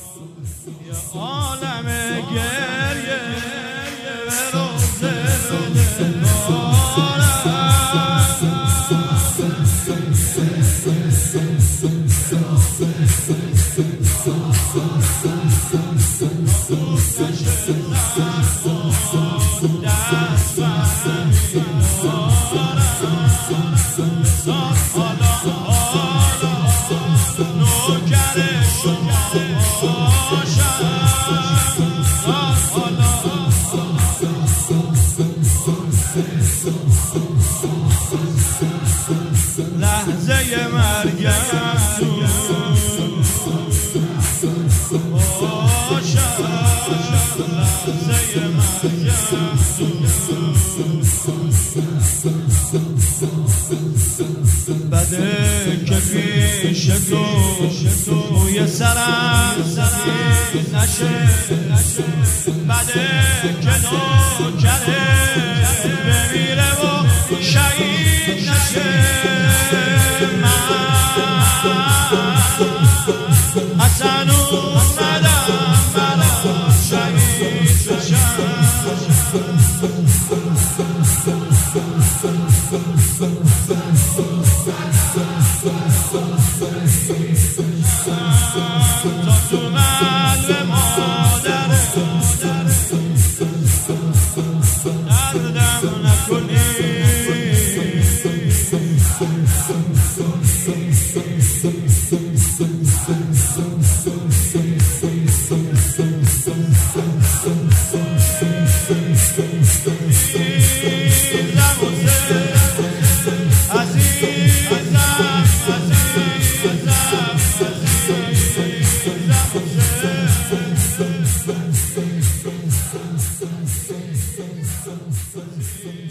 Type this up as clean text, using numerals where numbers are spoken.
یا عالم گریه به روزه لحظه مرگم باشد، لحظه مرگم بده که پیش تو موی سرم سفید نشه، بده که نوکره بمیره و شهید نشه. حسن اومدم برا شهید بشم، تا تو قلب مادره دردم نکنی. Sí.